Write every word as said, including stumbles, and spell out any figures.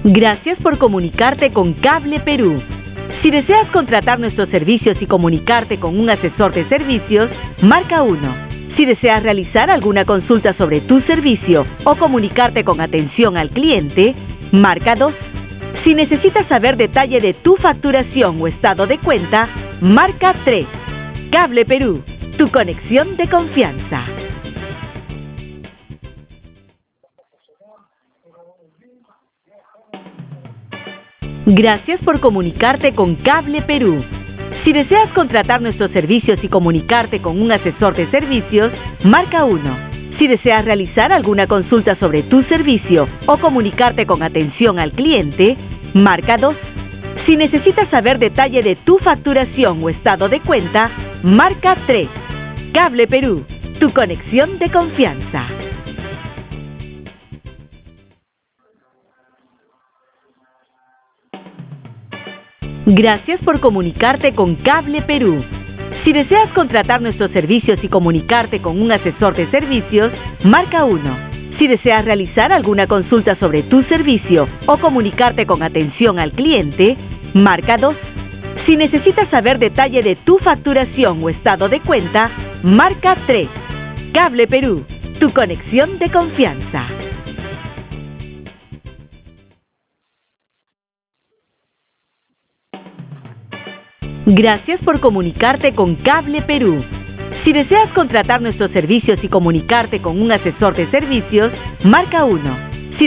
Gracias por comunicarte con Cable Perú. Si deseas contratar nuestros servicios y comunicarte con un asesor de servicios, marca uno. Si deseas realizar alguna consulta sobre tu servicio o comunicarte con atención al cliente, marca dos. Si necesitas saber detalle de tu facturación o estado de cuenta, marca tres. Cable Perú, tu conexión de confianza. Gracias por comunicarte con Cable Perú. Si deseas contratar nuestros servicios y comunicarte con un asesor de servicios, marca uno. Si deseas realizar alguna consulta sobre tu servicio o comunicarte con atención al cliente, marca dos. Si necesitas saber detalle de tu facturación o estado de cuenta, marca tres. Cable Perú, tu conexión de confianza. Gracias por comunicarte con Cable Perú. Si deseas contratar nuestros servicios y comunicarte con un asesor de servicios, marca uno. Si deseas realizar alguna consulta sobre tu servicio o comunicarte con atención al cliente, marca dos. Si necesitas saber detalle de tu facturación o estado de cuenta, marca tres. Cable Perú, tu conexión de confianza. Gracias por comunicarte con Cable Perú. Si deseas contratar nuestros servicios y comunicarte con un asesor de servicios, marca uno.